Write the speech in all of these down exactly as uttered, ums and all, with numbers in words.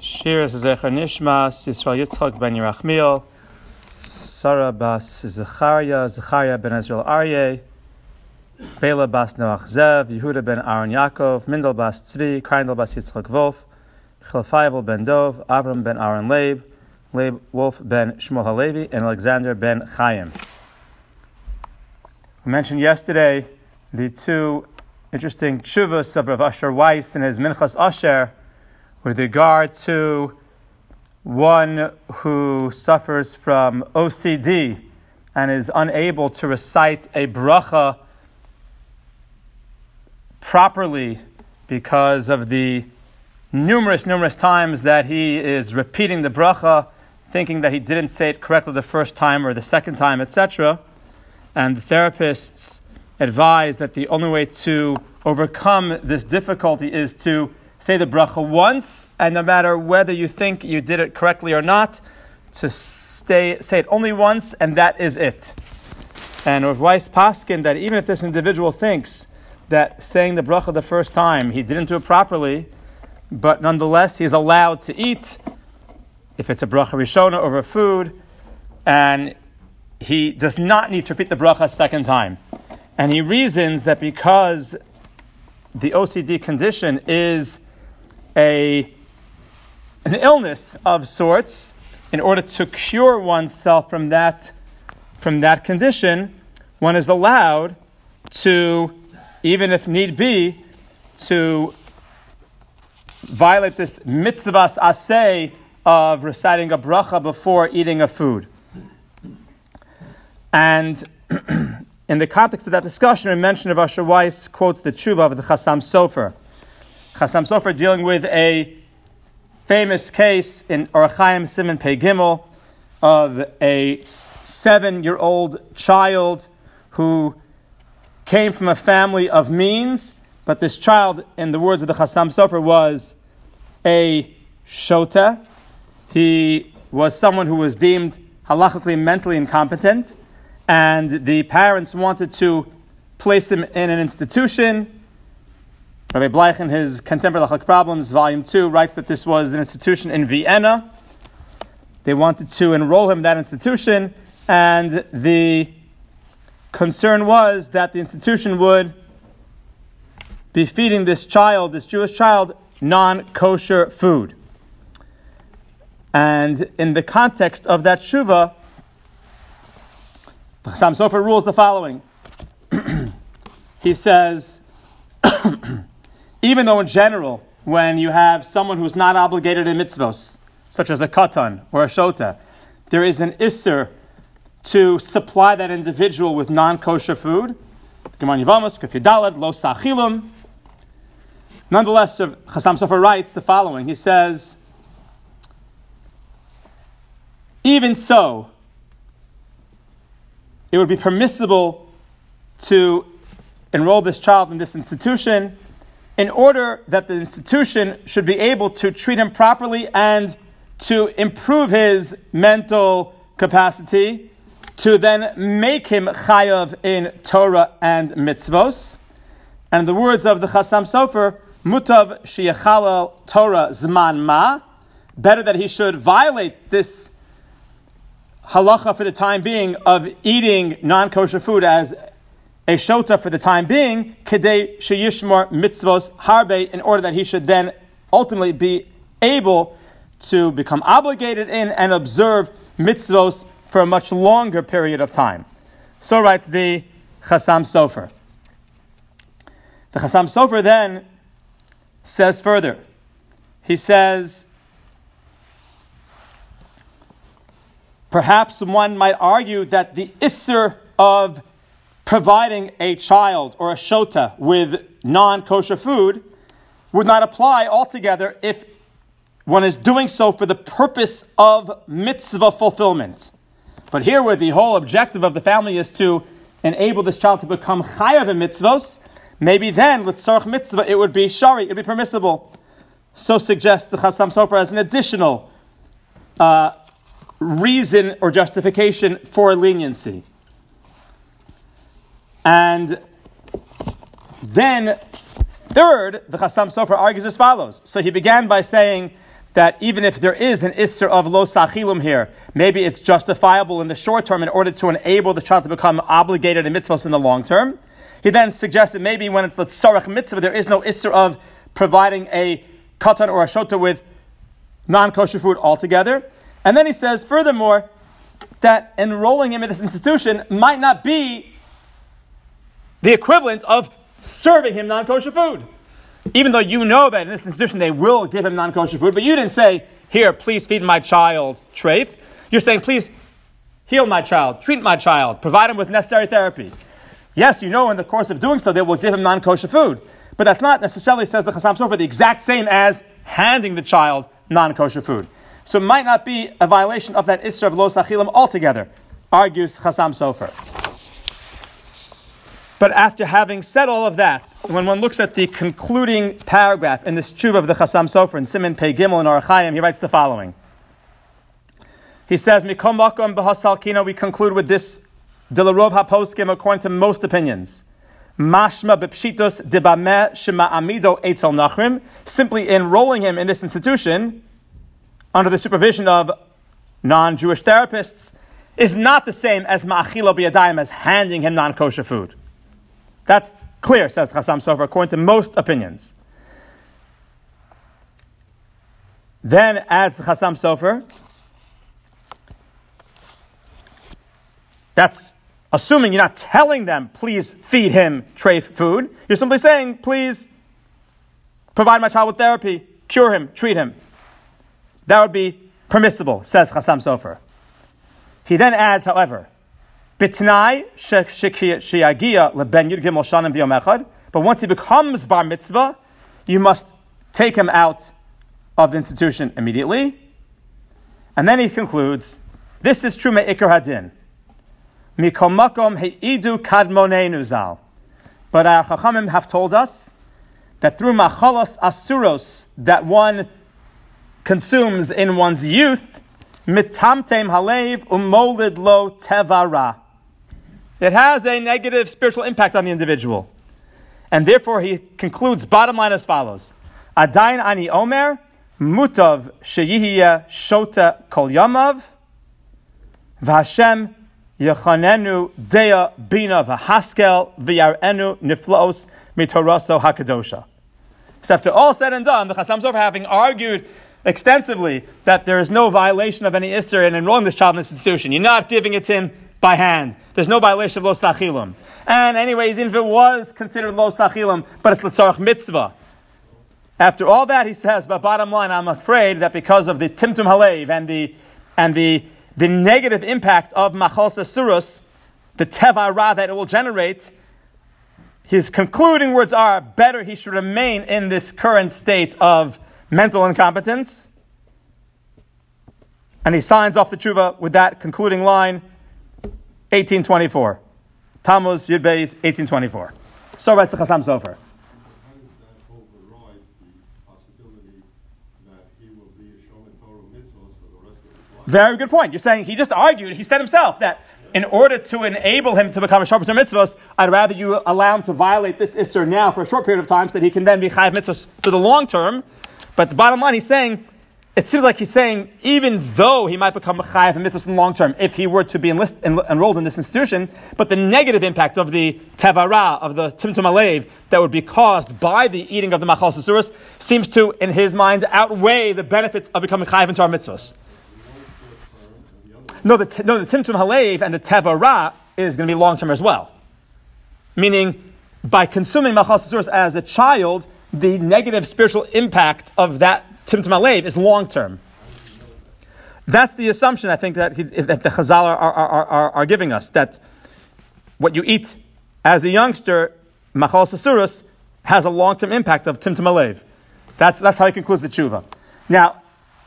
Shir Zecher Nishmas, Yisrael Yitzchak ben Yerachmiel, Sarah bas Zechariah, Zechariah ben Ezrael Aryeh, Bela bas Noach Zev, Yehuda ben Aaron Yaakov, Mindel bas Tzvi, Kreindel bas Yitzchak Wolf, Chelfaivel ben Dov, Avram ben Aaron Leib, Leib Wolf ben Shmuel Halevi, and Alexander ben Chaim. We mentioned yesterday the two interesting tshuvas of Rav Asher Weiss and his Minchas Asher with regard to one who suffers from O C D and is unable to recite a bracha properly because of the numerous, numerous times that he is repeating the bracha, thinking that he didn't say it correctly the first time or the second time, et cetera. And the therapists advise that the only way to overcome this difficulty is to say the bracha once, and no matter whether you think you did it correctly or not, to stay, say it only once, and that is it. And Rav Weiss paskin that even if this individual thinks that saying the bracha the first time, he didn't do it properly, but nonetheless he is allowed to eat, if it's a bracha rishona over food, and he does not need to repeat the bracha a second time. And he reasons that because the O C D condition is a an illness of sorts, in order to cure oneself from that from that condition, one is allowed to, even if need be, to violate this mitzvahs aseh of reciting a bracha before eating a food. And in the context of that discussion, we mentioned Rav Asher Weiss quotes the tshuva of the Chassam Sofer. Chassam Sofer dealing with a famous case in Orach Chaim Siman Pei Gimel of a seven-year-old child who came from a family of means, but this child, in the words of the Chassam Sofer, was a shota. He was someone who was deemed halachically mentally incompetent, and the parents wanted to place him in an institution. Rabbi Bleich, in his Contemporary Halachic Problems, Volume two, writes that this was an institution in Vienna. They wanted to enroll him in that institution, and the concern was that the institution would be feeding this child, this Jewish child, non-kosher food. And in the context of that tshuva, the Chassam Sofer rules the following. He says, even though in general, when you have someone who's not obligated in mitzvos, such as a katan or a shota, there is an isser to supply that individual with non-kosher food. Gemara Yevamos, Kuf Yudalad, Lo Sachilum. Nonetheless, Chassam Sofer writes the following. He says, even so, it would be permissible to enroll this child in this institution in order that the institution should be able to treat him properly and to improve his mental capacity, to then make him chayav in Torah and mitzvos. And in the words of the Chassam Sofer, mutav sheyachalal Torah zman ma, better that he should violate this halacha for the time being of eating non-kosher food as a shota for the time being, kedei sheyishmor mitzvos harbe, in order that he should then ultimately be able to become obligated in and observe mitzvos for a much longer period of time. So writes the Chassam Sofer. The Chassam Sofer then says further. He says, perhaps one might argue that the isser of providing a child or a shota with non-kosher food would not apply altogether if one is doing so for the purpose of mitzvah fulfillment. But here, where the whole objective of the family is to enable this child to become chayav in mitzvos, maybe then, l'tzarech mitzvah, it would be shari, it would be permissible. So suggests the Chassam Sofer as an additional uh, reason or justification for leniency. And then, third, the Chassam Sofer argues as follows. So he began by saying that even if there is an isser of lo sachilum here, maybe it's justifiable in the short term in order to enable the child to become obligated in mitzvahs in the long term. He then suggests that maybe when it's the tzarech mitzvah, there is no isser of providing a katan or a shota with non-kosher food altogether. And then he says, furthermore, that enrolling him in this institution might not be the equivalent of serving him non-kosher food. Even though you know that in this institution they will give him non-kosher food, but you didn't say, here, please feed my child treif. You're saying, please heal my child, treat my child, provide him with necessary therapy. Yes, you know in the course of doing so they will give him non-kosher food, but that's not necessarily, says the Chassam Sofer, the exact same as handing the child non-kosher food. So it might not be a violation of that Isra of Lo Sachilim altogether, argues Chassam Sofer. But after having said all of that, when one looks at the concluding paragraph in this tshuva of the Chassam Sofer in Siman Pei Gimel in Orach Chaim, he writes the following. He says, Mikom makom b'hasal kino, we conclude with this, Dilarov haposkim, according to most opinions. Mashma b'pshitos dibameh shema amido eitzel nachrim, simply enrolling him in this institution, under the supervision of non-Jewish therapists, is not the same as ma'achilo b'yadayim, as handing him non-kosher food. That's clear, says Chassam Sofer, according to most opinions. Then adds Chassam Sofer, that's assuming you're not telling them, please feed him treif food. You're simply saying, please provide my child with therapy, cure him, treat him. That would be permissible, says Chassam Sofer. He then adds, however, Bitnai sheyagia leben yud gimel shanim v'yom echad. But once he becomes bar mitzvah, you must take him out of the institution immediately. And then he concludes, this is true me'ikar hadin. Mikol makom heidu kadmoneinu zal. But our chachamim have told us that through machalos asuros that one consumes in one's youth, mitamtem halev umolid lo tevara. It has a negative spiritual impact on the individual. And therefore he concludes, bottom line as follows. Adayin ani omer, mutav sheyihiyeh shota kol yamav, v'Hashem yechanenu deya bina v'haskel v'yarenu niflaos mitoroso hakadosha. So after all said and done, the Chassam Sofer, having argued extensively that there is no violation of any Isser in enrolling this child in this institution, you're not giving it to him by hand. There's no violation of Lo Sachilim. And anyways, even if it was considered Lo Sachilim, but it's L'tzarech Mitzvah. After all that, he says, but bottom line, I'm afraid that because of the Timtum Halev and the and the the negative impact of Machal Sasurus, the Teva Ra that it will generate, his concluding words are, better he should remain in this current state of mental incompetence. And he signs off the tshuva with that concluding line, eighteen twenty-four. Tammuz Yud Beis, eighteen twenty-four. So writes the Chassam Sofer. How does that override the possibility that he will be a Shomer Torah mitzvahs for the rest of his life? Very good point. You're saying, he just argued, he said himself that in order to enable him to become a Shomer Torah mitzvahs, I'd rather you allow him to violate this Isser now for a short period of time so that he can then be Chayav mitzvahs for the long term. But the bottom line, he's saying, it seems like he's saying, even though he might become a chayav and mitzvahs in the long term, if he were to be enlist, en, enrolled in this institution, but the negative impact of the tevara, of the timtum alev, that would be caused by the eating of the machal sasuras, seems to, in his mind, outweigh the benefits of becoming chayav into our mitzvahs. No, the, no, the timtum halev and the tevara is going to be long term as well. Meaning, by consuming machal sasuras as a child, the negative spiritual impact of that Timtum Alev is long term. That's the assumption I think that, he, that the Chazal are, are, are, are giving us, that what you eat as a youngster, Machal Sasurus, has a long term impact of Timtum Alev. That's, that's how he concludes the tshuva. Now,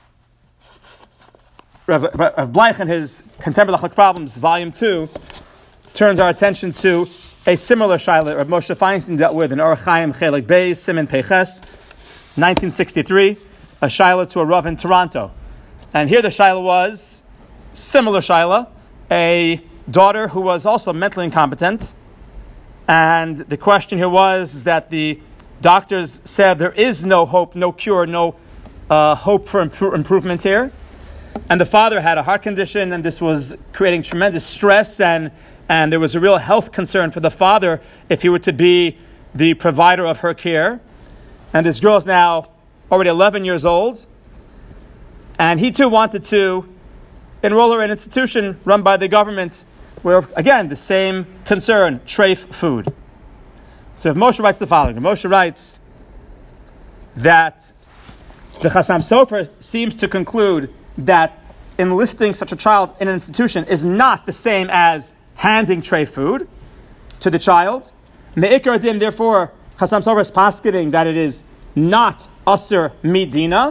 Rav, Rav Bleich in his Contemporary Halachic Problems, Volume two, turns our attention to a similar shaila Rav Moshe Feinstein dealt with in Orach Chaim Chelik Beis, Siman Peiches, nineteen sixty-three. A shaila to a Rav in Toronto. And here the shaila was, similar shaila, a daughter who was also mentally incompetent. And the question here was is that the doctors said there is no hope, no cure, no uh, hope for impro- improvement here. And the father had a heart condition, and this was creating tremendous stress, and, and there was a real health concern for the father if he were to be the provider of her care. And this girl is now already eleven years old, and he too wanted to enroll her in an institution run by the government where, again, the same concern, treif food. So if Moshe writes the following, Moshe writes that the Chassam Sofer seems to conclude that enlisting such a child in an institution is not the same as handing treif food to the child. Me'ikar din, therefore, Chassam Sofer is posketing that it is not Asur Midina.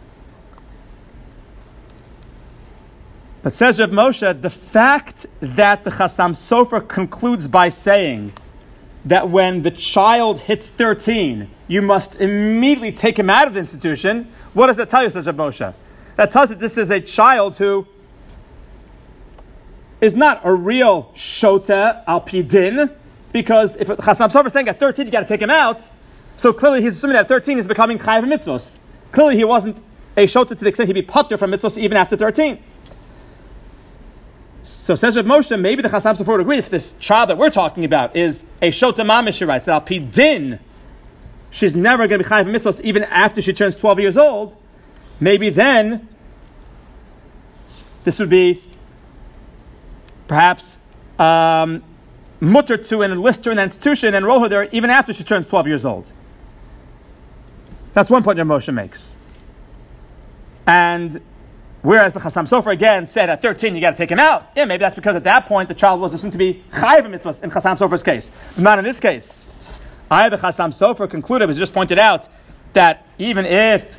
But says Rav Moshe, the fact that the Chassam Sofer concludes by saying that when the child hits thirteen, you must immediately take him out of the institution, what does that tell you, says Rav Moshe? That tells you this is a child who is not a real Shota al Pidin, because if Chassam Sofer is saying at thirteen you got to take him out, so clearly he's assuming that at thirteen he's becoming Chayav Mitzvos. Clearly he wasn't a Shota to the extent he'd be putter from Mitzvos even after thirteen. So says Rav Moshe, maybe the Chassam Sofer would agree if this child that we're talking about is a Shota Mamish, she writes, that al Pidin, she's never going to be Chayav Mitzvos even after she turns twelve years old. Maybe then this would be perhaps um, mutter to enlist her in the institution and enroll her there even after she turns twelve years old. That's one point that Moshe makes. And whereas the Chassam Sofer again said at thirteen you got to take him out. Yeah, maybe that's because at that point the child was assumed to be Chayav Mitzvos in Chassam Sofer's case. But not in this case. I, the Chassam Sofer, concluded, as just pointed out, that even if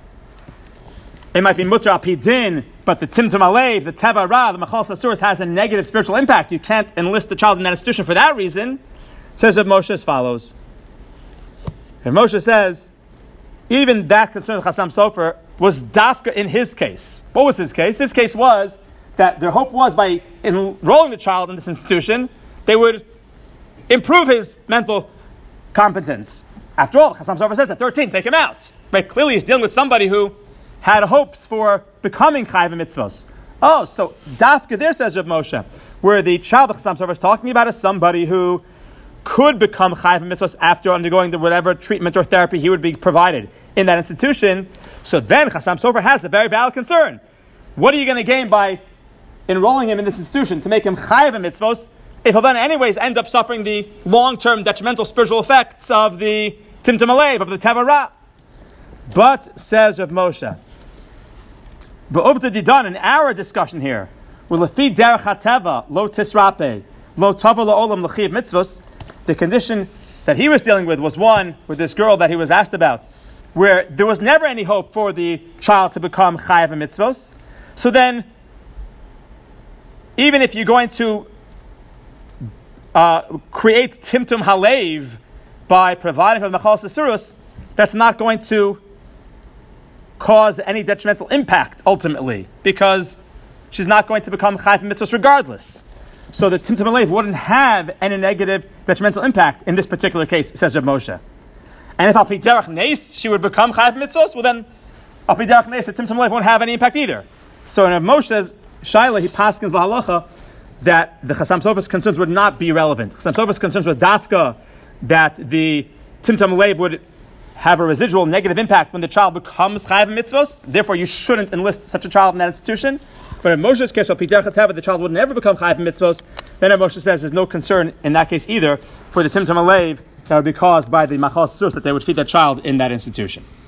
it might be mutter al pidin, but the timtum alev, the teva ra, the machal sasuras has a negative spiritual impact. You can't enlist the child in that institution for that reason. Says Rav Moshe as follows. Rav Moshe says, even that concern of Chassam Sofer was dafka in his case. What was his case? His case was that their hope was by enrolling the child in this institution, they would improve his mental competence. After all, Chassam Sofer says at thirteen, take him out. But clearly he's dealing with somebody who had hopes for becoming Chayav Mitzvos. Oh, so dafka there, says Rav Moshe, where the child of Chassam Sofer is talking about is somebody who could become Chayav Mitzvos after undergoing the whatever treatment or therapy he would be provided in that institution. So then Chassam Sofer has a very valid concern. What are you going to gain by enrolling him in this institution to make him Chayav Mitzvos if he'll then anyways end up suffering the long-term detrimental spiritual effects of the Timtum Alev, of the Teva Ra? But, says Rav Moshe, but over to Didan, in our discussion here, Lefi derech hateva lo tisrape lo tava lo olam l'chiv mitzvos, the condition that he was dealing with was one with this girl that he was asked about, where there was never any hope for the child to become chayav mitzvos. So then, even if you're going to uh, create timtum halev by providing her the machal sasurus, that's not going to cause any detrimental impact ultimately, because she's not going to become chayav mitzvos regardless. So the timtum alev wouldn't have any negative detrimental impact in this particular case, says Rav Moshe. And if al pi derech neis she would become chayav mitzvos, well then al pi derech neis the timtum alev won't have any impact either. So in Rav Moshe's shaila, he paskins lahalacha that the Chassam Sofer's concerns would not be relevant. Chassam Sofer's concerns was dafka that the timtum alev would have a residual negative impact when the child becomes chayav mitzvos. Therefore, you shouldn't enlist such a child in that institution. But in Moshe's case, the child would never become chayav mitzvos. Then Moshe says there's no concern in that case either for the timtum alev that would be caused by the machal sus that they would feed that child in that institution.